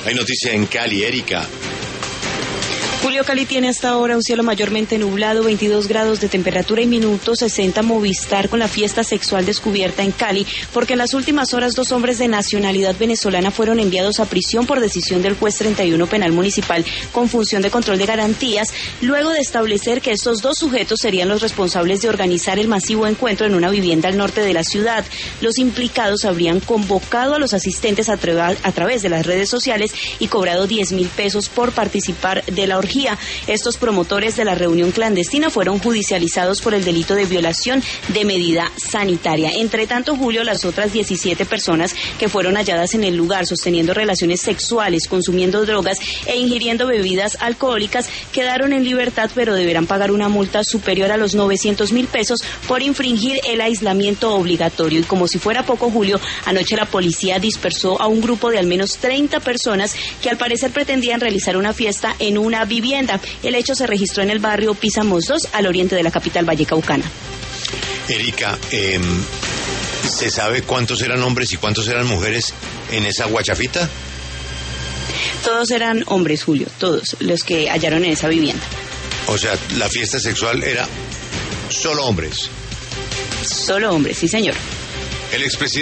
Hay noticia en Cali, Erika. Julio, Cali tiene hasta ahora un cielo mayormente nublado, 22 grados de temperatura y minutos 60 Movistar con la fiesta sexual descubierta en Cali, porque en las últimas horas 2 hombres de nacionalidad venezolana fueron enviados a prisión por decisión del juez 31 penal municipal con función de control de garantías, luego de establecer que estos 2 sujetos serían los responsables de organizar el masivo encuentro en una vivienda al norte de la ciudad. Los implicados habrían convocado a los asistentes a través de las redes sociales y cobrado 10.000 pesos por participar de la orgía. Estos promotores de la reunión clandestina fueron judicializados por el delito de violación de medida sanitaria. Entre tanto, Julio, las otras 17 personas que fueron halladas en el lugar sosteniendo relaciones sexuales, consumiendo drogas e ingiriendo bebidas alcohólicas quedaron en libertad, pero deberán pagar una multa superior a los 900.000 pesos por infringir el aislamiento obligatorio. Y como si fuera poco, Julio, anoche la policía dispersó a un grupo de al menos 30 personas que al parecer pretendían realizar una fiesta en una vivienda. El hecho se registró en el barrio Pizamos 2, al oriente de la capital vallecaucana. Erika, ¿se sabe cuántos eran hombres y cuántos eran mujeres en esa guachafita? Todos eran hombres, Julio, todos los que hallaron en esa vivienda. O sea, la fiesta sexual era solo hombres. Solo hombres, sí, señor. El expresidente